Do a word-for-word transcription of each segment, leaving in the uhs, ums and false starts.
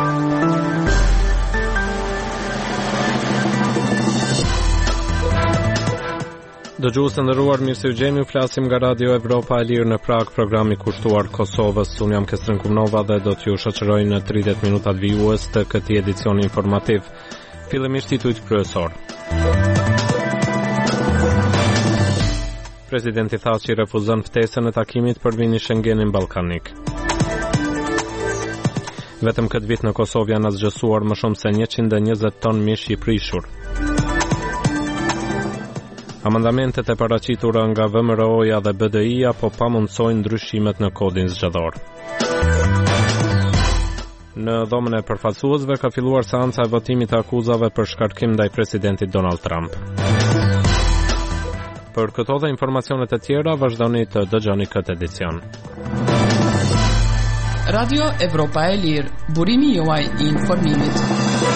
Dëgjues të nderuar, mirë se u gjeni, flasim nga Radio Evropa e Lirë në Prag, programi kushtuar Kosovës. Unë jam Kestrin Kumnova dhe do t'ju shoqëroj në tridhjetë minutat vijues të këtij edicioni informativ. Fillimisht titujt kryesor. Presidenti Thaçi refuzon ftesën e takimit për vini Schengenin ballkanik. Vetëm këtë vit në Kosovë janë zgjesuar më shumë se njëqind e njëzet ton mish i prishur. Amandamentet e paraqitura nga V M R O-ja dhe B D I-ja po pamundsojnë ndryshimet në kodin zgjedhor. Në dhomën e përfaqësuesve ka filluar seanca e votimit të akuzave për shkarkim ndaj presidentit Donald Trump. Për këto dhe informacionet e tjera, vazhdoni të dëgjoni këtë edicion. Radio Evropa e Lirë, burimi juaj i informimit.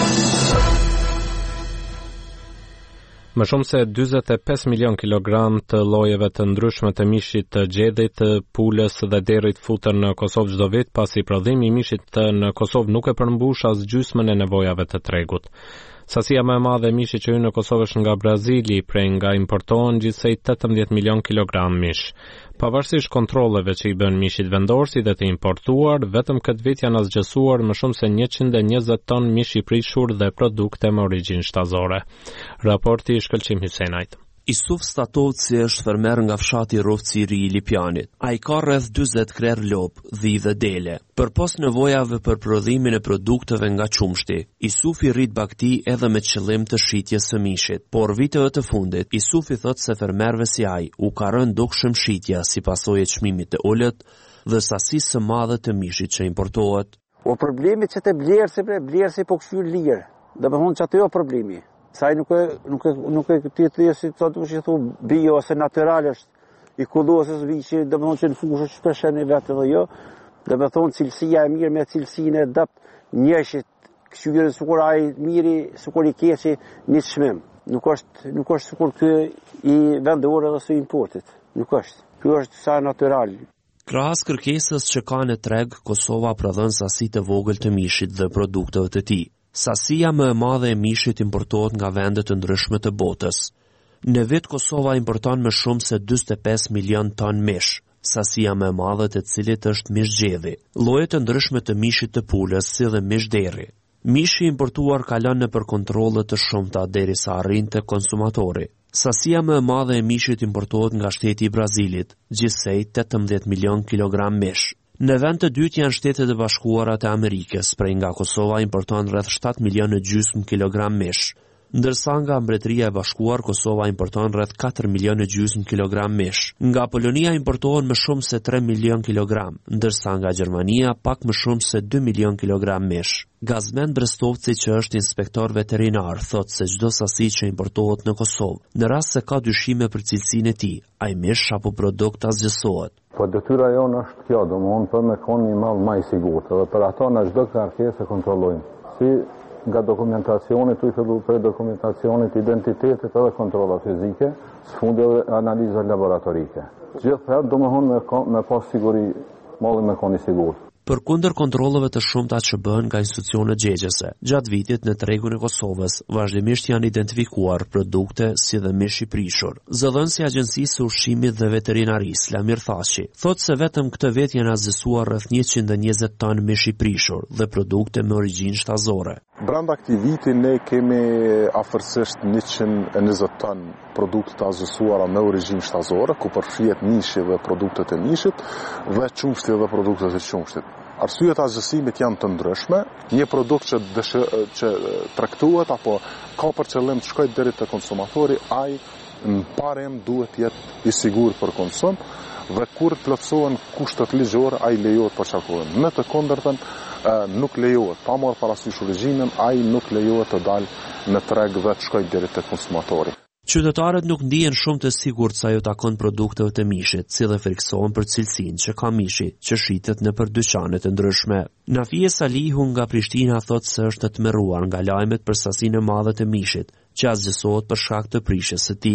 Më shumë se dyzet e pesë milion kilogram të llojeve të ndryshme të mishit të gjedhit, pulës dhe derrit futen në Kosovë çdo vit, pasi prodhimi i mishit në Kosovë nuk e përmbush as gjysmën e nevojave të tregut. Sasia më e madhe e mishit që hyn në Kosovë është nga Brazili, prej nga importohen gjithsej tetëmbëdhjetë milion kilogram mish. Pavarësisht kontrolleve që i bën mishit vendorsi dhe të importuar, vetëm këtë vit janë zgjesuar më shumë se njëqind e njëzet ton mish i prishur dhe produkte me origjinë shtazore. Raporti i Shkëlqim Hysenajt. Isuf Statovci është fermer nga fshati Rovciri i Lipjanit. Ai ka rreth dyzet krer lop, dhi dhe dele. Përpos nevojave për prodhimin e produkteve nga qumshti, Isufi rrit bakti edhe me qëllim të shitjes së mishit. Por viteve të fundit, Isufi thot se fermerëve si ai u ka rënë dukshëm shitja si pasojë e çmimit të ulët dhe sasisë së madhe të mishit që importohet. O problemi që të blerësi, blerësi po këshyr lirë. Dhe më thonë që atë jo problemi. Saj nuk e nuk e nuk e ti ti si thotë kush i thon bio ose natyral është i kullosës viçi, domethënë që në fushë shpesh në vetë edhe jo, domethënë cilësia e mirë me cilësinë e dop njëshit, këshyrën sikur ai miri, sikur i keqi në çmim. Nuk është nuk është sikur ky i vendor ose i importit. Nuk është. Ky është sa natyral. Krahas kërkesës që ka në treg, Kosova prodhon sasi të vogël të mishit dhe produkteve të tij. Sasia më e madhe e mishit importohet nga vende të ndryshme të botës. Në vit Kosova importon më shumë se dyzet e pesë milion ton mish, sasia më e madhe të cilit është mish gjedhi. Lloje të ndryshme të mishit të pulës si dhe mish derri. Mishi importuar kalon nëpër kontrolle të shumta derisa arrin te konsumatori. Sasia më e madhe e mishit importohet nga shteti i Brazilit, gjithsej tetëmbëdhjetë milion kilogram mish. Në vend të dytë janë Shtetet e Bashkuara të Amerikës, prej nga Kosova importon rreth shtatë milion e gjysmë kilogram mish, ndërsa nga Mbretëria e Bashkuar Kosova importon rreth katër milion e gjysmë kilogram mish. Nga Polonia importohen më shumë se tre milion kilogram, ndërsa nga Gjermania pak më shumë se dy milion kilogram mish. Gazmen Brestovci, që është inspektor veterinar, thot se çdo sasi që importohet në Kosovë, në rast se ka dyshime për cilësinë e tij, ai mish apo produkt zgjesohet. Po detyra jonë është kjo, domthonë për me kon një mall më i sigurt, dhe për ato në çdo kërkesë kontrollojmë. Si nga dokumentacioni, tu i fillu për dokumentacionit, identitetit edhe kontrolla fizike, sfundi edhe analiza laboratorike. Gjithherë domthonë me, me pas siguri, malli me kon i sigurt. Përkundër kontrolleve të shumta që bëhen nga institucionet gjegjëse, gjatë vitit në tregun e Kosovës vazhdimisht janë identifikuar produkte si dhe mish i prishur. Zëdhënësi i Agjencisë së Ushqimit dhe Veterinarisë, Lamir Thaçi, thotë se vetëm këtë vit janë zgjesuar rreth njëqind e njëzet ton mish i prishur dhe produkte me origjinë shtazore. Brenda këtij viti ne kemi afërsisht njëqind e njëzet ton produkte të zgjesuara me origjinë shtazore, ku përfshihet mishi dhe produktet e mishit dhe qumshti dhe produktet e qumshtit. Arsyet e zgjesimit janë të ndryshme. Një produkt që dëshë, që tregtohet apo ka për qëllim të shkojë deri te konsumatori, ai në parem duhet të jetë i sigurt për konsum dhe kur plotësohen kushtet ligjore, ai lejohet për çakullin. Në të kundërtën nuk lejohet, pa marrë parasysh origjinën, ai nuk lejohet të dalë në treg dhe të shkojë deri te konsumatori. Qytetarët nuk ndihen shumë të sigurt sa ju takon produkteve të mishit, si dhe friksohen për cilësinë që ka mishi, që shitet nëpër dyqane të ndryshme. Nafie Salihu nga Prishtina thotë se është të tmerruar nga lajmet për sasinë e madhe të mishit, që zgjesohet për shkak të prishjes së tij.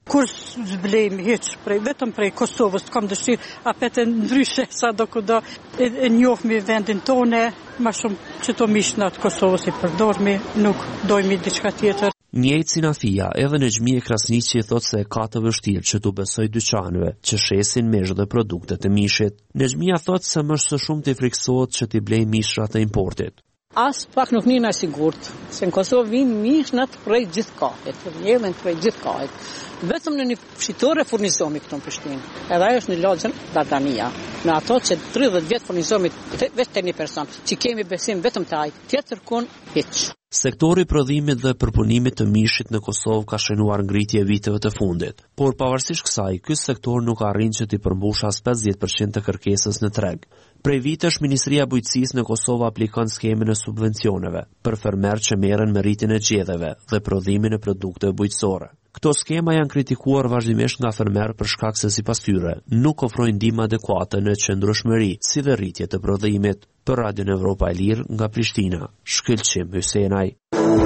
Kur zblejmë hiç prej vetëm prej Kosovës, kam dëshirë apete ndryshe sa do kudo e, e njohmi vendin tone, më shumë që to mishna të Kosovës i përdormi, nuk dojmë diçka tjetër. Njejtë Sinafia edhe në Gjmije Krasniqi thot se e ka të vështirë që t'u besoj dyqanëve që shesin mish dhe produkte të mishit. Në Gjmija thot se më së shumë t'i friksohet që t'i blej mishrat e importit. As pak nuk njëna sigurt, se në Kosovë vinë mishnat prej gjithë kahit, njëmen prej gjithë kahit. Vetëm në një fshitore furnizomi këto në Prishtinë. Edhe ajo është në lagjën Dardania. Në ato që tridhjetë vjet furnizomi vetë te një person, që kemi besim vetëm te ai, tjetër kun hiç. Sektori i prodhimit dhe përpunimit të mishit në Kosovë ka shënuar ngritje viteve të fundit, por pavarësisht kësaj, ky sektor nuk arrin që t'i përmbush as pesëdhjetë përqind të kërkesës në treg. Prej vitesh Ministria e Bujqësisë në Kosovë aplikon skemën e subvencioneve për fermerë që merren me rritjen e gjedheve dhe prodhimin e produkteve bujqësore. Këto skema janë kritikuar vazhdimisht nga fermerë për shkak se sipas tyre nuk ofrojnë ndihmë adekuate në qëndrueshmëri, si dhe rritje të prodhimit. Për Radion Evropa e Lirë nga Prishtina, Shkëlqim Hysenaj.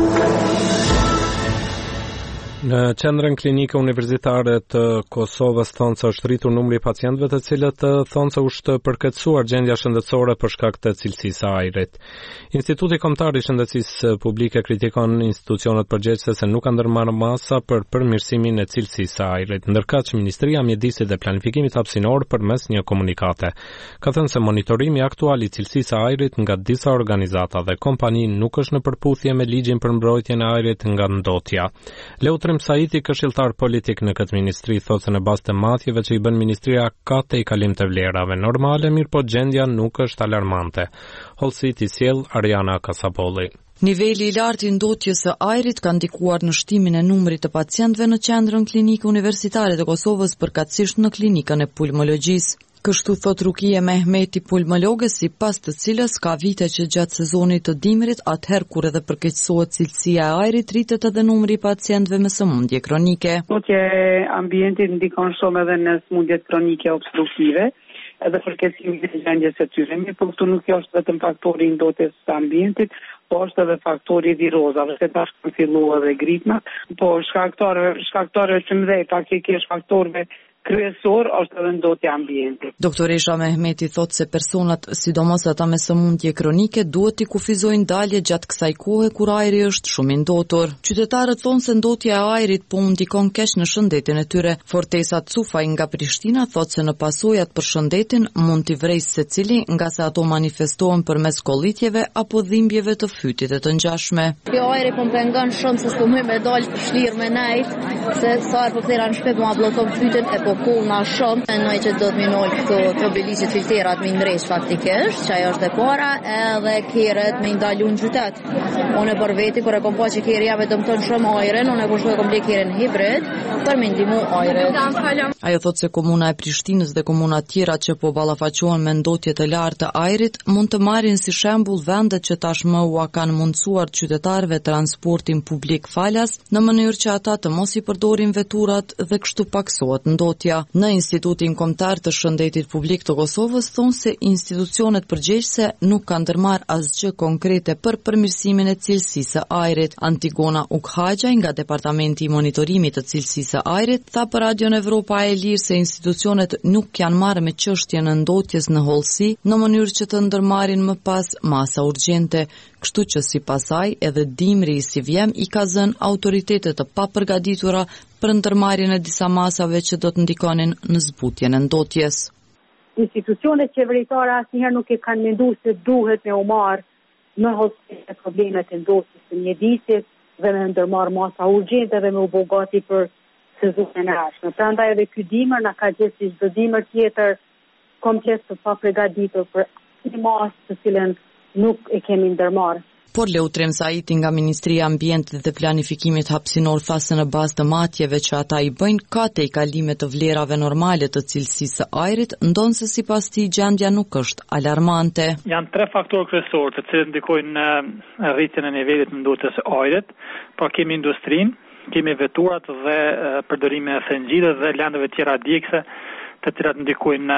Në qendrën klinike universitare të Kosovës thonë se është rritur numri i pacientëve të cilët thonë se është përkeqësuar gjendja shëndetësore për shkak të cilësisë së ajrit. Instituti Kombëtar i Shëndetësisë Publike kritikon institucionet përgjegjëse se nuk kanë ndërmarrë masa për përmirësimin e cilësisë së ajrit, ndërkaq që Ministria e Mjedisit dhe Planifikimit Hapësinor përmes një komunikate ka thënë se monitorimi aktual i cilësisë së ajrit nga disa organizata dhe kompani nuk është në përputhje me ligjin për mbrojtjen e ajrit nga ndotja. Leutrim Saiti, këshilltar politik në këtë ministri, thotë se në bazë të matjeve që i bën ministria ka te i kalim të vlerave normale, mirë po gjendja nuk është alarmante. Hollësit i sjell Ariana Kasapolli. Niveli i lartë i ndotjes së ajrit ka ndikuar në shtimin e numrit të pacientëve në qendrën klinike universitare të Kosovës, përkatësisht në klinikën e pulmologjisë. Kështu thot Rukia Mehmeti, pulmologe, sipas të cilës ka vite që gjatë sezonit të dimrit, atëherë kur edhe përkeqësohet cilësia e ajrit, rritet edhe numri i pacientëve me sëmundje kronike. Ndotja e ambientit ndikon shumë edhe në sëmundjet kronike obstruktive, edhe përkeqësimin e gjendjes së tyre. Po këtu nuk është vetëm faktori i ndotjes së ambientit, po është edhe faktori virozave, se tash kanë filluar edhe gripna, po shkaktorë shkaktorë të mëdhenj, faktikisht faktorëve kryesor është edhe ndotja e ambientit. Doktoresha Mehmeti thotë se personat, sidomos ata me sëmundje kronike, duhet t'i kufizojnë dalje gjatë kësaj kohe kur ajri është shumë i ndotur. Qytetarët thonë se ndotja e ajrit po u ndikon keq në shëndetin e tyre. Fortesa Cufaj nga Prishtina thotë se në pasojat për shëndetin mund t'i vrejë secili, nga se ato manifestohen përmes kollitjeve apo dhimbjeve të fytit e të ngjashme. Kjo ajri po më pengon shumë se s'po më me dal shlirë me nejt, se sa po kthera në shtëpi po ma bllokon fytin e po kulna shumë, mendoj që do të minoj këto trobilicit filtrerat me ndresh faktikisht, që ajo është e para, edhe kerët me ndalu në qytet. Unë për veti, kur e kom pa që kerja vetëm tonë shumë ajren, unë e kushtu e kom ble kerën hibrid, për me ndimu ajret. Ajo thot se komuna e Prishtinës dhe komuna tjera që po ballafaqohen me ndotje të lartë të ajrit, mund të marrin si shembull vendet që tashmë u kanë mundsuar qytetarëve transportin publik falas, në mënyrë që ata të mos i përdorin veturat dhe kështu paksohet ndotja. Në Institutin Kombëtar të Shëndetit Publik të Kosovës thonë se institucionet përgjegjëse nuk kanë ndërmarrë asgjë konkrete për përmirësimin e cilësisë së ajrit. Antigona Ukhaxhaj nga Departamenti i Monitorimit të Cilësisë së ajrit tha për Radion Evropa e Lirë se institucionet nuk janë marrë me çështjen e ndotjes në hollësi në mënyrë që të ndërmarrin më pas masa urgjente, kështu që sipas saj edhe dimri i Sivjem i ka zënë autoritetet të papërgatitura për ndërmarrjen e disa masave që do të ndikonin në zbutjen e ndotjes. Institucionet qeveritare asnjëherë nuk e kanë menduar se duhet me u marr në hollësi problemet e ndotjes së mjedisit dhe me ndërmarr masa urgjente dhe me u bë gati për sezonin e ardhshëm. Prandaj edhe ky dimër na ka gjetur si çdo dimër tjetër komplet të papërgatitur për një masë të cilën nuk e kemi ndërmarrë. Por Leutrim Saiti nga Ministria e Ambientit dhe Planifikimit Hapësinor tha se në bazë të matjeve që ata i bëjnë ka te i kalime të vlerave normale të cilësisë së ajrit, ndonë se sipas tij gjendja nuk është alarmante. Janë tre faktorë kryesorë të cilët ndikojnë në rritjen e nivelit të ndotjes së ajrit, pra kemi industrinë, kemi veturat dhe përdorimin e thëngjidhe dhe lëndëve tjera djegëse, të cilat ndikojnë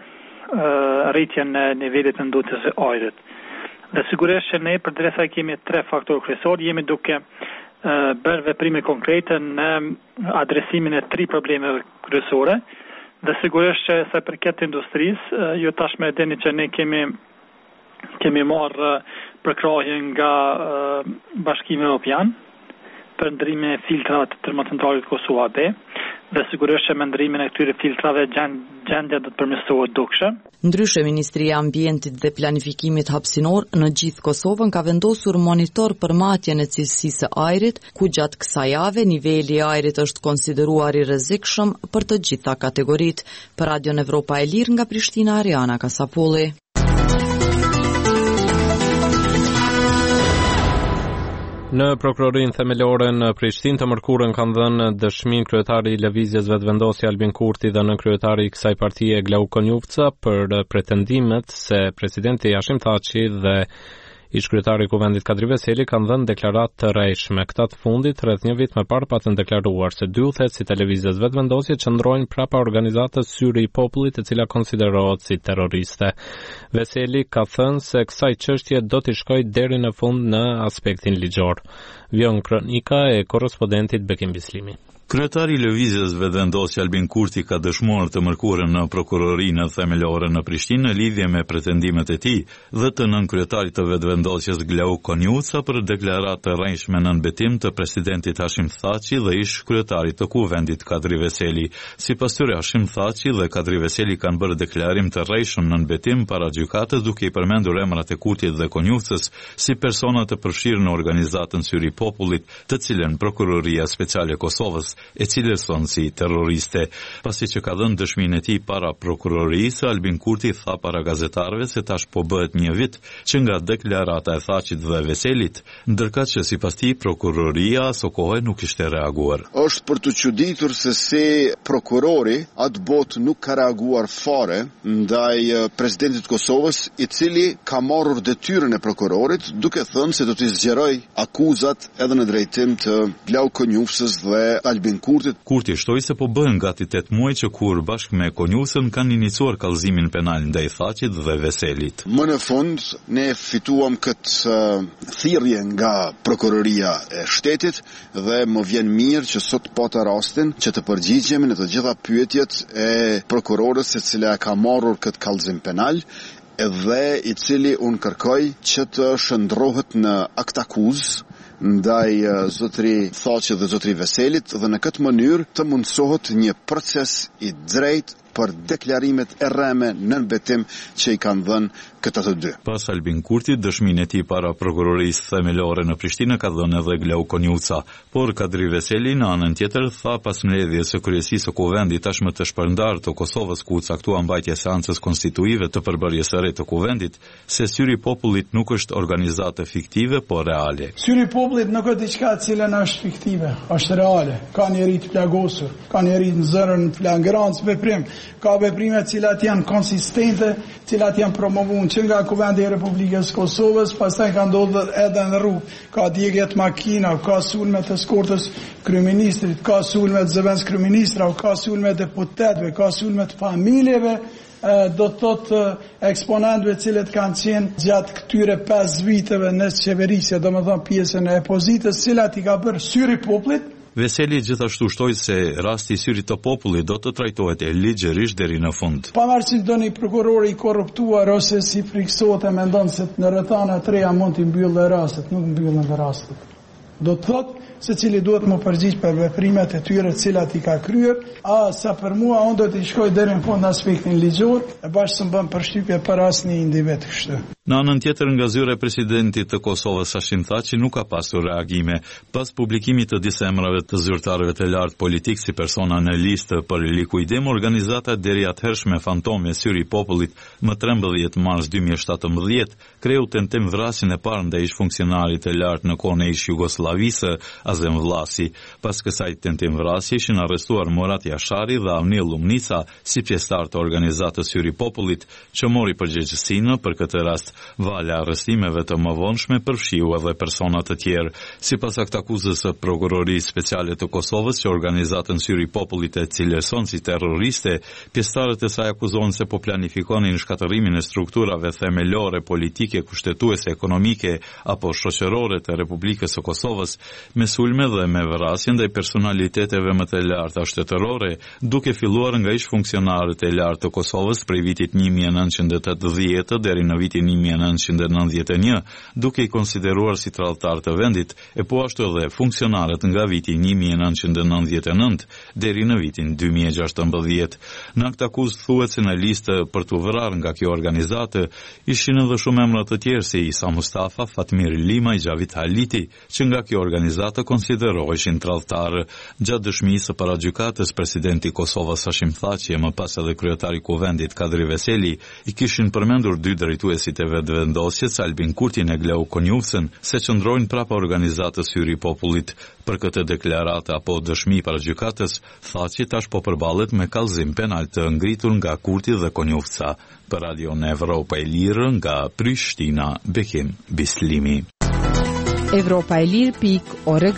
në rritjen e nivelit të ndotjes së ajrit. Dhe sigurisht që ne përdresa kemi tre faktorë kryesor, jemi duke bërë veprime konkrete në adresimin e tri problemeve kryesore, dhe sigurisht që sa përket industrisë, ju tashmë e dini që ne kemi kemi marrë përkrahje nga Bashkimi Evropian për ndrimin e filtrave të termocentralit Kosova B, dhe sigurisht që me ndrimin e këtyre filtrave gjendja do të përmirësohet dukshë. Ndryshe, Ministria e Ambientit dhe Planifikimit Hapësinor në gjithë Kosovën ka vendosur monitor për matjen e cilësisë së ajrit, ku gjatë kësaj jave niveli i ajrit është konsideruar i rrezikshëm për të gjitha kategoritë. Për Radion Evropa e Lirë nga Prishtina, Ariana Kasapolli. Në prokurorinë themelore në Prishtinë të mërkurën kanë dhënë dëshmin kryetari i Lëvizjes Vetëvendosje Albin Kurti dhe nënkryetari i kësaj partie Glau Konjufca për pretendimet se presidenti Hashim Thaçi dhe ish-kryetari i Kuvendit Kadri Veseli kanë dhënë deklaratë të rrejshme. Këta të fundit rreth një vit më parë patën deklaruar se dy udhëheqësit e Lëvizjes Vetëvendosje qëndrojnë prapa organizatës Syri i Popullit, e cila konsiderohet si terroriste. Veseli ka thënë se kësaj çështje do t'i shkojë deri në fund në aspektin ligjor. Vjon kronika e korrespondentit Bekim Bislimi. Kryetari i Lëvizjes Vetëvendosje Albin Kurti ka dëshmuar të mërkurën në prokurorinë themelore në Prishtinë në lidhje me pretendimet e tij dhe të nënkryetarit të Vetëvendosjes Glau Konjufca për deklaratë të rrejshme në nënbetim të presidentit Hashim Thaçi dhe ish-kryetarit të Kuvendit Kadri Veseli. Sipas tyre, Hashim Thaçi dhe Kadri Veseli kanë bërë deklarim të rrejshëm në nënbetim para gjykatës, duke i përmendur emrat e Kurtit dhe Konjufcës si persona të përfshirë në organizatën Syri i Popullit, të cilën Prokuroria Speciale e Kosovës e cilëson si terroriste. Pasi që ka dhënë dëshminë e tij para prokurorisë, Albin Kurti tha para gazetarëve se tash po bëhet një vit që nga deklarata e Thaçit dhe Veselit, ndërkëtë që sipas tij prokuroria aso kohë nuk ishte reaguar. Është për të çuditur se si prokurori atë botë nuk ka reaguar fare ndaj presidentit të Kosovës, i cili ka marrur detyrën e prokurorit, duke thënë se do t'i zgjeroj akuzat edhe në drejtim të Glau Konjufcës dhe Albin Kurtit. Kurti shtoi se po bëhen gati tetë muaj që kur bashkë me Konjufcën kanë iniciuar kallëzimin penal ndaj Thaçit dhe Veselit. Më në fund ne fituam këtë uh, thirrje nga prokuroria e shtetit dhe më vjen mirë që sot pata rastin që të përgjigjemi në të gjitha pyetjet e prokurorës e cila ka marrur këtë kallëzim penal dhe i cili unë kërkoj që të shndrohet në akt akuzë ndaj zotëri Thaçit dhe zotëri Veselit dhe në këtë mënyrë të mundsohet një proces i drejtë për deklarimet e rreme në nënbetim që i kanë dhënë këta të dy. Pas Albin Kurtit, dëshminë e tij para prokurorisë themelore në Prishtinë ka dhënë edhe Glau Konjufca, por Kadri Veseli në anën tjetër tha pas mbledhjes së kryesisë së Kuvendit tashmë të shpërndarë të Kosovës ku caktua mbajtja e seancës konstituive të përbërjes së re të Kuvendit, se Syri i Popullit nuk është organizatë fiktive, por reale. Syri i Popullit nuk është diçka e cila është fiktive, është reale. Ka njerëz të plagosur, ka njerëz në zërin flagrant veprim, ka veprime të cilat janë konsistente, të cilat janë promovuar që nga Kuvendi i Republikës Kosovës, pastaj ka ndodhur edhe në rrugë, ka djegje të makina, ka sulme të skortës kryeministrit, ka sulme të zëvendës kryeministra, ka sulme të deputetëve, ka sulme të familjeve, do të thotë eksponentëve cilët kanë qenë gjatë këtyre pesë viteve në qeverisje, domethënë pjesën e opozitës, cilat i ka bërë Syri i Popullit. Veseli gjithashtu shtoi se rasti i Syrit të Popullit do të trajtohet e ligjërisht deri në fund. Pavarësisht do një prokuror i korruptuar ose si friksohet e mendon se në rrethana të reja mund t'i mbyllë rastet, nuk mbyllen rastet. Do të thotë se cili duhet më përgjigj për veprimet e tyre të cilat i ka kryer, a sa për mua unë do të shkoj deri në fund në aspektin ligjor, e bashkë së më bën përshtypje për asnjë individ kështu. Në anën tjetër, nga zyra e presidentit të Kosovës Hashim Thaçi nuk ka pasur reagime pas publikimit të disa emrave të zyrtarëve të lartë politik si persona në listë për likuidim. Organizata deri atëhershme Fantome Syri i Popullit më trembëdhjetë mars dy mijë e shtatëmbëdhjetë kreu tentim vrasjen e parë ndaj ish funksionarit të lartë në kohën e ish Jugosllavisë Azem Vllasi. Pas kësaj tentim vrasje ishin arrestuar Murat Jashari dhe Avnil Lumnica si pjesëtar të organizatës Syri i Popullit, që mori përgjegjësinë për këtë rast. Vala arrestimeve të mëvonshme përfshiu edhe persona të tjerë. Sipas aktakuzës së Prokurorisë Speciale të Kosovës që organizatën Syri i Popullit e cilëson si terroriste, pjesëtarët e saj akuzohen se po planifikonin shkatërimin e strukturave themelore politike, kushtetuese, ekonomike apo shoqërore të Republikës së Kosovës, me sulme dhe me vrasje ndaj personaliteteve më të larta shtetërore, duke filluar nga ish funksionarët e lartë të Kosovës prej vitit një mijë e nëntëqind e tetëdhjetë deri në vitin një mijë e nëntëqind e nëntëdhjetë e një, duke i konsideruar si tradhtar të vendit, e po ashtu edhe funksionarët nga viti një mijë e nëntëqind e nëntëdhjetë e nëntë deri në vitin dy mijë e gjashtëmbëdhjetë. Në këtë akuzë thuhet se në listë për të vrarë nga kjo organizatë ishin edhe shumë emra të tjerë si Isa Mustafa, Fatmir Lima, Gjavit Haliti, që nga kjo organizatë konsideroheshin tradhtarë. Gjatë dëshmisë së paragjykatës, presidenti i Kosovës Hashim Thaçi e më pas edhe kryetari i Kuvendit Kadri Veseli i kishin përmendur dy drejtuesit e vetëvendosjes, Albin Kurtin e Glau Konjufsën, se qëndrojnë prapa organizatës Syri i Popullit. Për këtë deklarate apo dëshmi para gjykatës, Thaçi tash po përballet me kallëzim penal të ngritur nga Kurti dhe Konjufca. Për Radio në Evropa e Lirë nga Prishtina, Bekim Bislimi. Evropa e Lirë pikë org.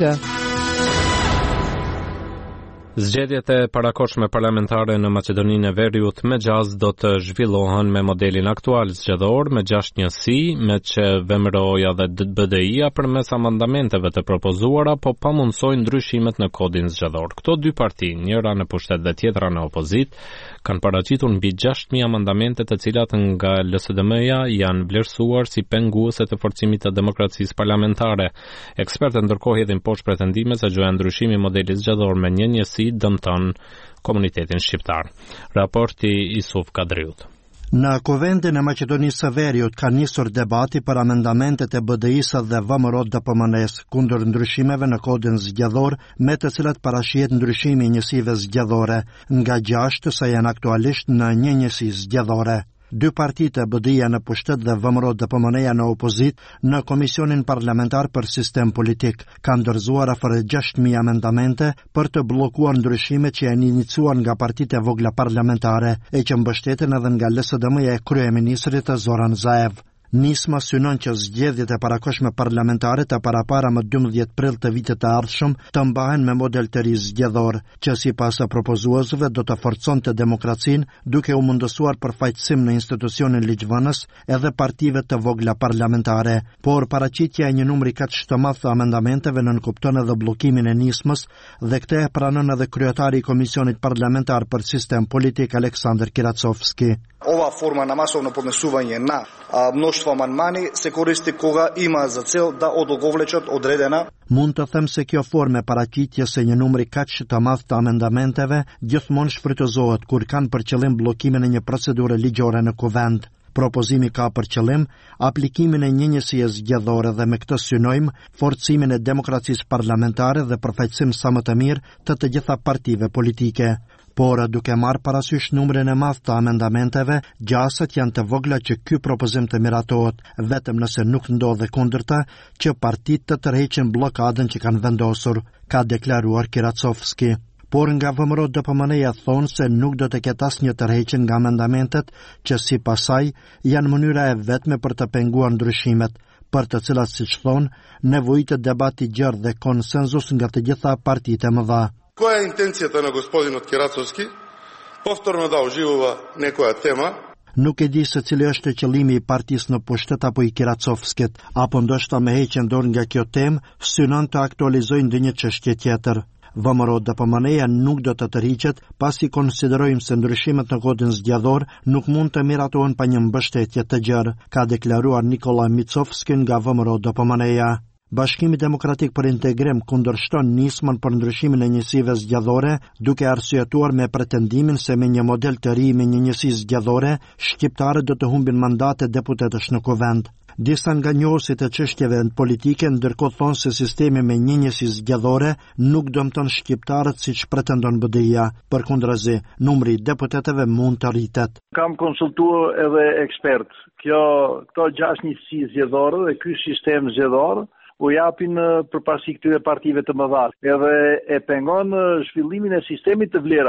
Zgjedhjet e parakohshme parlamentare në Maqedoninë e Veriut me gjaz do të zhvillohen me modelin aktual zgjedhor me gjashtë njësi, me që V M R O-ja dhe B D I-ja përmes amendamenteve të propozuara, po pamundsojnë ndryshimet në kodin zgjedhor. Këto dy parti, njëra në pushtet dhe tjetra në opozit, kanë paraqitur mbi gjashtë mijë amendamente të cilat nga L S D M-ja janë vlerësuar si penguese të forcimit të demokracisë parlamentare. Ekspertët ndërkohë hedhin poshtë pretendime se gjoja ndryshimi i modelit zgjedhor me një njësi dëmton komunitetin shqiptar. Raporti Isuf Kadriut. Në Kuvendin e Maqedonisë së Veriut ka nisur debati për amendamentet e B D I-së dhe V M R O-D P M N-s kundër ndryshimeve në kodin zgjedhor, me të cilat parashihet ndryshimi i njësive zgjedhore nga gjashtë sa janë aktualisht në një njësi zgjedhore. Dy partitë B D I-ja në pushtet dhe V M R O-D P M N-ja në opozit në Komisionin Parlamentar për Sistem Politik kanë dorëzuar afër gjashtë mijë amendamente për të bllokuar ndryshimet që janë iniciuar nga partitë e vogla parlamentare e që mbështeten edhe nga L S D M-ja e kryeministrit Zoran Zaev. Nisma synon që zgjedhjet e parakohshme parlamentare të parapara më dymbëdhjetë prill të vitit të ardhshëm të mbahen me model të ri zgjedhor, që sipas propozuesve do të forconte demokracinë duke u mundësuar përfaqësim në institucionin ligjvënës edhe partive të vogla parlamentare, por paraqitja e një numri kaq të madh të amendamenteve nënkupton edhe bllokimin e nismës dhe këtë e pranon edhe kryetari i Komisionit Parlamentar për Sistem Politik Aleksandar Kiracovski. Ova forma na masovno podnesување на mnoštvo amandmani se koristi koga ima za cel da odugovlečat odredena. Mund të them se kjo formë paraqitje se një numri kaq të madh të amendamenteve gjithmonë shfrytëzohet kur kanë për qëllim bllokimin e një procedure ligjore në kuvend. Propozimi ka për qëllim aplikimin e një njësie zgjedhore dhe me këtë synojmë forcimin e demokracisë parlamentare dhe përfaqësim sa më të mirë të të gjitha partive politike. Por duke marrë parasysh numrin e madh të amendamenteve, gjasët janë të vogla që ky propozim të miratohet, vetëm nëse nuk ndodhe kundërta që partitë të tërheqin bllokadën që kanë vendosur, ka deklaruar Kiracovski. Por nga V M R O-D P M N-ja thonë se nuk do të ketë asnjë tërheqje nga amendamentet që sipas saj janë mënyra e vetme për të penguar ndryshimet, për të cilat, siç thonë, nevojitet debati gjerë dhe konsenzus nga të gjitha partitë e mëdha. Која е интенцијата на господинот Кирацовски? Повторно да оживува некоја тема. Nuk e di se cili është qëllimi i partisë në pushtet apo i Kiracovskit, apo ndoshta me heqjen dorë nga kjo temë, synon të aktualizojnë ndonjë çështje tjetër. V M R O-D P M N-ja nuk do të tërhiqet pasi konsiderojmë se ndryshimet në kodin zgjedhor nuk mund të miratohen pa një mbështetje të gjerë, ka deklaruar Nikola Micovski nga V M R O-D P M N-ja. Bashkimi Demokratik për Integrim kundërshton nismën për ndryshimin e njësive zgjedhore, duke arsyetuar me pretendimin se me një model të ri me një njësi zgjedhore, shqiptarët do të humbin mandate deputetësh në kuvend. Disa nga njohësit e çështjeve politike ndërkohë thonë se sistemi me një njësi zgjedhore nuk dëmton shqiptarët siç pretendon B D I-ja. Përkundrazi, numri i deputetëve mund të rritet. Kam konsultuar edhe ekspert. Kjo këto gjashtë njësi zgjedhore dhe ky sistem zgjedhor u japin përparësi këtyre partive të mëdha, edhe e pengon zhvillimin e sistemit të vlerave.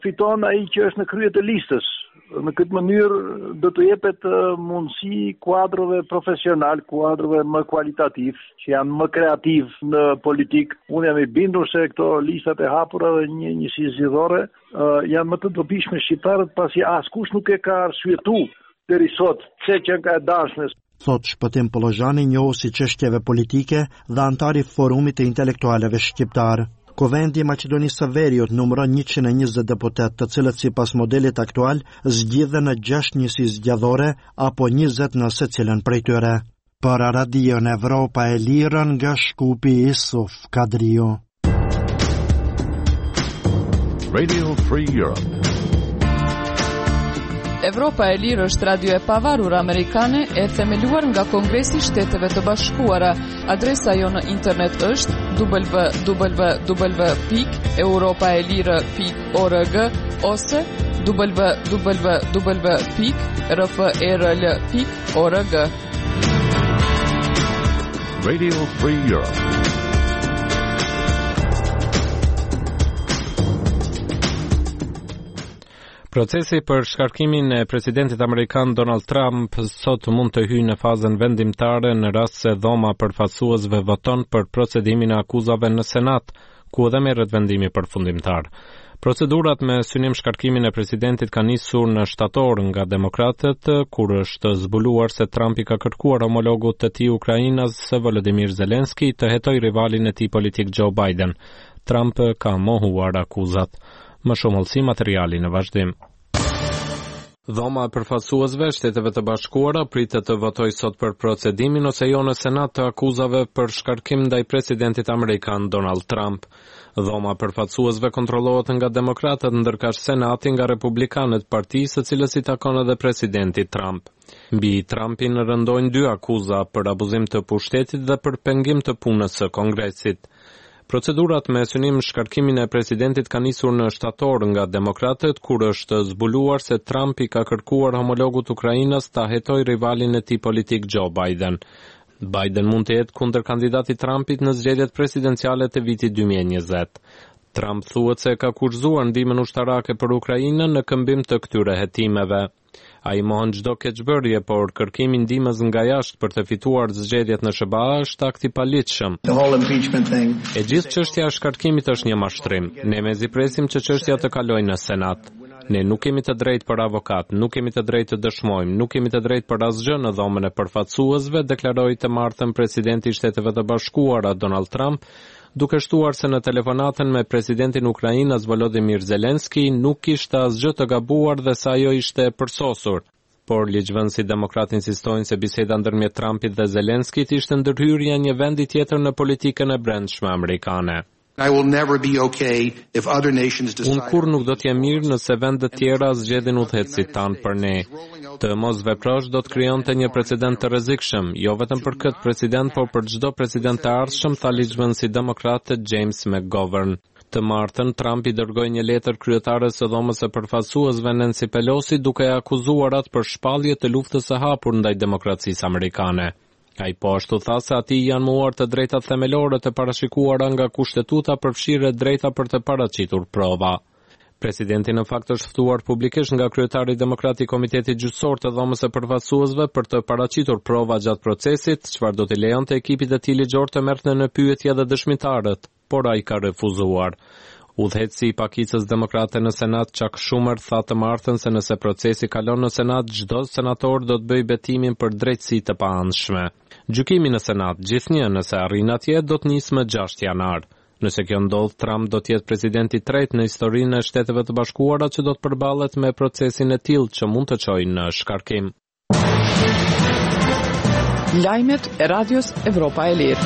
fiton ai që është në krye të listës. Në këtë mënyrë do të jepet mundësi kuadrove profesional, kuadrove më kualitativ, që janë më kreativ në politik. Unë jam i bindur se këto listat e hapura dhe një njësi zgjidhore uh, janë më të dobishme shqiptarët, pasi askush nuk e ka arsyetu deri sot pse që ka dashme. Thot Shpëtim Pollozhani, njohuesi çështjeve politike dhe antari i Forumit të Intelektualeve Shqiptar. Kuvendi i Maqedonisë së Veriut numëron njëqind e njëzet deputet, të cilët sipas modelit aktual zgjidhen në gjashtë njësi zgjedhore apo njëzet në secilën prej tyre. Për Radion Evropa e Lirë nga Shkupi, Isuf Kadriu. Radio Free Europe. Evropa e Lirë është radio e pavarur amerikane e themeluar nga Kongresi i Shteteve të Bashkuara. Adresa jo në internet është w w w pikë europaelire pikë org ose w w w pikë r f r l pikë org. Radio Free Europe. Procesi për shkarkimin e presidentit amerikan Donald Trump sot mund të hyjë në fazën vendimtare në rast se dhoma përfaqësuesve voton për procedimin e akuzave në Senat, ku edhe merret vendimi përfundimtar. Procedurat me synim shkarkimin e presidentit ka nisur në shtator nga demokratët, kur është zbuluar se Trump i ka kërkuar homologut të tij Ukrainës Volodymyr Zelensky të hetojë rivalin e tij politik Joe Biden. Trump ka mohuar akuzat. Më shumë hollësi materiali në vazhdim. Dhoma e përfaqësuesve Shteteve të Bashkuara pritet të votojë sot për procedimin ose jo në Senat të akuzave për shkarkim ndaj presidentit amerikan Donald Trump. Dhoma e përfaqësuesve kontrollohet nga demokratët, ndërkaq Senati nga republikanët, partisë së cilës i takon edhe presidenti Trump. Mbi Trumpin rëndojnë dy akuza për abuzim të pushtetit dhe për pengim të punës së Kongresit. Procedurat me synim shkarkimin e presidentit ka nisur në shtator nga demokratët, kur është zbuluar se Trump i ka kërkuar homologut Ukrainës ta hetojë rivalin e tij politik Joe Biden. Biden mund të jetë kundër kandidatit Trumpit në zgjedhjet presidenciale të vitit dy mijë e njëzet. Trump thuhet se ka kurzuar ndihmën ushtarake për Ukrainën në këmbim të këtyre hetimeve. Ai mohon çdo keqbërje, por kërkimi ndihmës nga jashtë për të fituar zgjedhjet në S B A është akt i paligjshëm. E gjithë çështja e shkarkimit është një mashtrim. Ne mezi presim që çështja të kalojë në Senat. Ne nuk kemi të drejtë për avokat, nuk kemi të drejtë të dëshmojmë, nuk kemi të drejtë për asgjë në dhomën e përfaqësuesve, deklaroi të martën presidenti i Shteteve të Bashkuara Donald Trump, duke shtuar se në telefonatën me presidentin e Ukrainës Volodymyr Zelensky nuk kishte asgjë të gabuar dhe se ajo ishte e përsosur. Por ligjvënësit demokrat insistojnë se biseda ndërmjet Trumpit dhe Zelenskit ishte ndërhyrja një vendi tjetër në politikën e brendshme amerikane. Unë kur nuk do t'jem mirë nëse vendet tjera zgjedhin udhëheqësit tanë për ne. Të mos veprosh do të krijonte një precedent të rrezikshëm, jo vetëm për këtë president, por për çdo president të ardhshëm, tha ligjvënësi demokrat James McGovern. Të martën, Trump i dërgoi një letër kryetares së dhomës së përfaqësuesve Nancy Pelosi, duke e akuzuar atë për shpallje të luftës së hapur ndaj demokracisë amerikane. Ai po ashtu tha se atij janë muar të drejtat themelore të parashikuara nga kushtetuta, përfshirë drejta për të paraqitur prova. Presidenti në fakt është ftuar publikisht nga kryetari demokrat i Komitetit Gjyqësor të dhomës së përfaqësuesve për të paraqitur prova gjatë procesit, çfarë do t'i lejonte ekipit të tij ligjor të merrte në pyetje edhe dëshmitarët, por ai ka refuzuar. Udhëheqësi i pakicës demokrate në Senat Chuck Schumer tha të martën se nëse procesi kalon në Senat, çdo senator do të bëjë betimin për drejtësi të paanshme. Gjykimi në Senat, gjithnjë nëse arrin atje, do të nisë më gjashtë janar. Nëse kjo ndodh, Trump do të jetë presidenti i tretë në historinë e Shteteve të Bashkuara që do të përballet me procesin e tillë që mund të çojë në shkarkim. Lajmet e Radios Evropa e Lirë.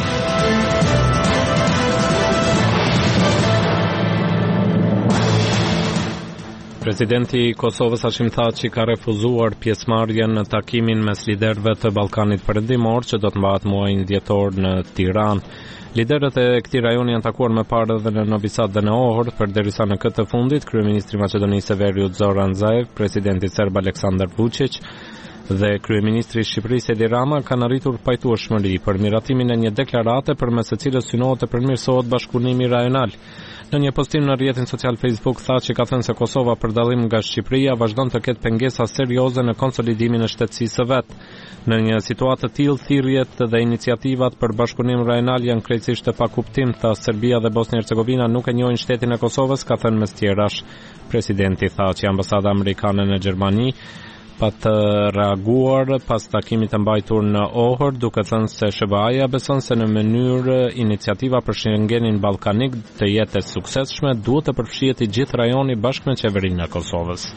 Presidenti i Kosovës Hashim Thaçi ka refuzuar pjesëmarrjen në takimin mes liderëve të Ballkanit Perëndimor që do të mbahet muajin dhjetor në Tiranë. Liderët e këtij rajoni janë takuar më parë edhe në Novi Sad dhe në Ohrid, përderisa në këtë të fundit kryeministri i Maqedonisë së Veriut Zoran Zaev, presidenti serb Aleksandar Vučić dhe kryeministri i Shqipërisë Edi Rama kanë arritur pajtueshmëri për miratimin e një deklarate përmes së cilës synohet të përmirësohet bashkëpunimi rajonal. Në një postim në rrjetin social Facebook tha që ka thënë se Kosova për dallim nga Shqipëria vazhdon të ketë pengesa serioze në konsolidimin e shtetësisë së vet. Në një situatë të tillë, thirrjet dhe iniciativat për bashkëpunim rajonal janë krejtësisht të pakuptim, tha Serbia dhe Bosnia-Hercegovina nuk e njohin shtetin e Kosovës, ka thënë mes tjerash. Presidenti tha që ambasada amerikane në Gjermani pa të reaguar pas takimit të mbajtur në Ohër, duke thënë se S B A-ja beson se në mënyrë iniciativa për Schengenin ballkanik të jetë e suksesshme, duhet të përfshihet i gjithë rajoni bashkë me qeverinë e Kosovës.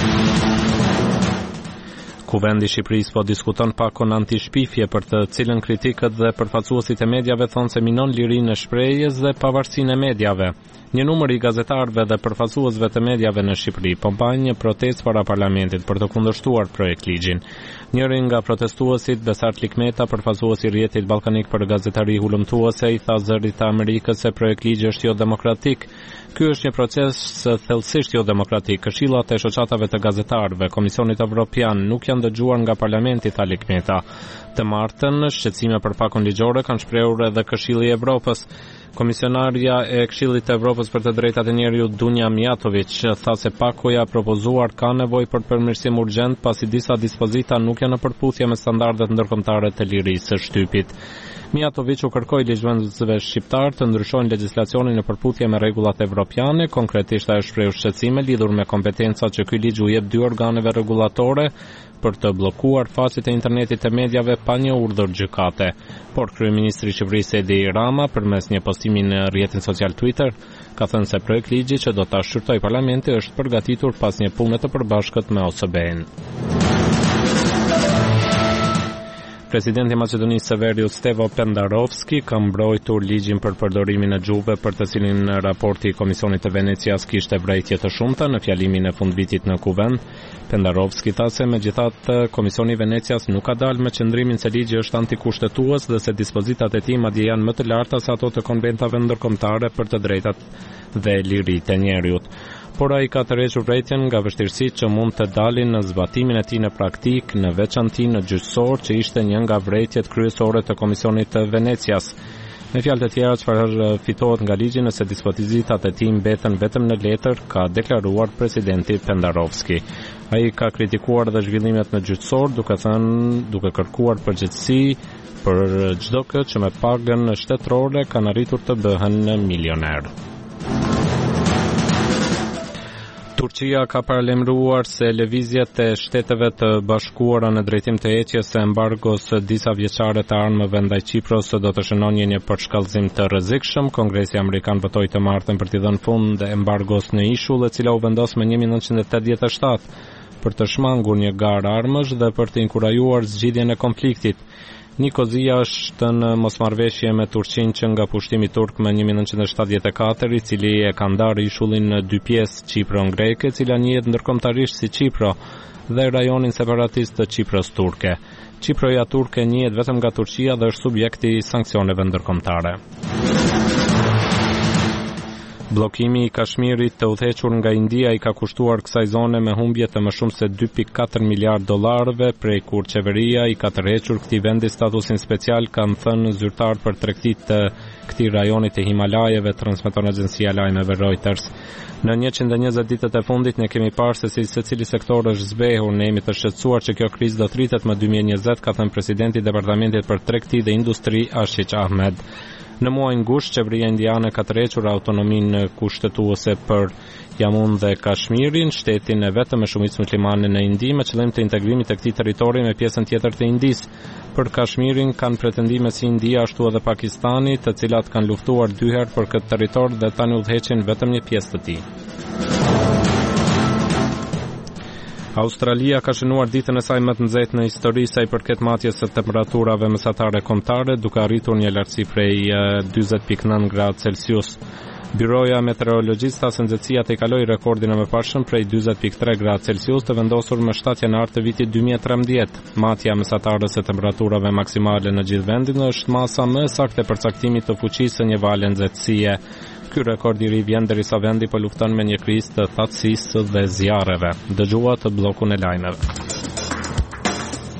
Kuvendi i Shqipërisë po diskuton pakon antishpifje për të cilën kritikët dhe përfaqësuesit e mediave thonë se minon lirinë e shprehjes dhe pavarësinë e mediave. Një numër i gazetarëve dhe përfaqësuesve të mediave në Shqipëri po bajnë një protestë para parlamentit për të kundërshtuar projekt ligjin. Njëri nga protestuesit, Besart Likmeta, përfaqësuesi i rrjetit ballkanik për gazetari hulumtuese, i tha Zërit të Amerikës se projekt ligji është jo demokratik. Ky është një proces thellësisht jo demokratik. Këshillat e shoqatave të gazetarëve, Komisionit Evropian nuk janë dëgjuar nga parlamenti, tha Likmeta. Të martën, shqetësime për pakon ligjore kanë shprehur edhe Këshilli i Evropës. Komisionarja e Këshillit të Evropës për të drejtat e njerëzit Dunja Mijatović tha se pakoja propozuar ka nevojë për përmirësim urgjent pasi disa dispozita nuk janë në përputhje me standardet ndërkombëtare të lirisë së shtypit. Mijatović u kërkoi ligjvënësve shqiptar të ndryshojnë legjislacionin në përputhje me rregullat evropiane, konkretisht ajo shprehu shqetësime lidhur me kompetencat që ky ligj u jep dy organeve rregullatore për të bllokuar faqet e internetit të mediave pa një urdhër gjykate. Por kryeministri i Shqipërisë Edi Rama, përmes një postimi në rrjetin social Twitter, ka thënë se projekt ligji që do ta shqyrtojë parlamenti është përgatitur pas një pune të përbashkët me O S B-n. Presidenti i Maqedonisë së Veriut Stevo Pendarovski ka mbrojtur ligjin për përdorimin e gjuhëve për të cilin raporti i Komisionit të Venecias kishte vërejtje të shumta në fjalimin e fundvitit në Kuvend. Pendarovski tha se megjithatë Komisioni i Venecias nuk ka dalë me qëndrimin se ligji është antikushtetues dhe se dispozitat e tij madje janë më të larta se ato të konventave ndërkombëtare për të drejtat dhe liritë e njerëzit. Por ai ka tërhequr vërejtjen nga vështirësitë që mund të dalin në zbatimin e tij në praktik, në veçantë në gjyqësor, që ishte një nga vërejtjet kryesore të Komisionit të Venecias. Me fjalë të tjera, çfarë fitohet nga ligji nëse dispozitat e tij mbeten vetëm në letër, ka deklaruar presidenti Pendarovski. Ai ka kritikuar edhe zhvillimet në gjyqësor, duke thënë, duke kërkuar përgjegjësi për çdo kë që me pagën shtetërore kanë arritur të bëhen milioner. Turqia ka paralemruar se lëvizjet e Shteteve të Bashkuara në drejtim të heqjes së embargos së disa vjeçare të armëve ndaj Kipros do të shënonjë një përshkallëzim të rrezikshëm. Kongresi amerikan votoi të martën për t'i dhënë fund embargos në ishull, e cila u vendos me një mijë nëntëqind e tetëdhjetë e shtatë për të shmangur një garë armësh dhe për të inkurajuar zgjidhjen e konfliktit. Nikozia është në mosmarrveshje me Turqinë që nga pushtimi turk më një mijë nëntëqind e shtatëdhjetë e katër, i cili e ka ndarë ishullin në dy pjesë, Kipron greke, e cila njihet ndërkombëtarisht si Kipro, dhe rajonin separatist të Kipros turke. Kiproja turke njihet vetëm nga Turqia dhe është subjekti i sanksioneve ndërkombëtare. Bllokimi i Kashmirit të udhëhequr nga India i ka kushtuar kësaj zone me humbje të më shumë se dy pikë katër miliardë dollarëve, prej kur qeveria i ka tërhequr këtij vendi statusin special, kanë thënë zyrtar për tregtit të këtij rajoni të Himalajeve, transmeton agjencia lajmeve Reuters. Në njëqind e njëzet ditët e fundit ne kemi parë se si secili sektor është zbehur, ne jemi të shqetësuar që kjo krizë do të rritet më dy mijë e njëzet, ka thënë presidenti i Departamentit për Tregti dhe Industri Ashiq Ahmed. Në muajin gusht, qeveria indiane ka tërhequr autonominë kushtetuese për Jamun dhe Kashmirin, shtetin e vetëm me shumicë muslimane në Indi, me qëllim të integrimit të këtij territori me pjesën tjetër të Indisë. Për Kashmirin kanë pretendime si India ashtu edhe Pakistani, të cilat kanë luftuar dy herë për këtë territor dhe tani udhëheqin vetëm një pjesë të tij. Australia ka shënuar ditën e saj më të nxehtë në histori sa i përket matjes së temperaturave mesatare kombëtare, duke arritur një lartësi prej dyzet pikë nëntë gradë Celsius. Byroja meteorologjisë tha se nxehtësia të kaloi rekordin e mëparshëm prej dyzet pikë tre gradë Celsius të vendosur më shtatë janar të vitit dy mijë e trembëdhjetë. Matja mesatare së temperaturave maksimale në gjithë vendin është masa më e saktë e përcaktimit të fuqisë së një vale nxehtësie. Ky rekord i ri vjen derisa vendi po lufton me një krizë të thatësisë dhe zjarreve. Dëgjuat bllokun e lajmeve.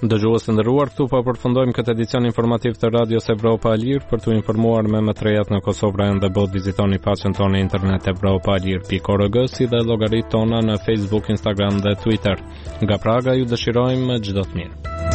Dëgjues të nderuar, këtu po përfundojmë këtë edicion informativ të Radios Evropa e Lirë. Për t'u informuar me më të rejat në Kosovë dhe botë, vizitoni faqen tonë internet evropaalir pikë org, si dhe llogaritë tona në Facebook, Instagram dhe Twitter. Nga Praga ju dëshirojmë çdo të mirë.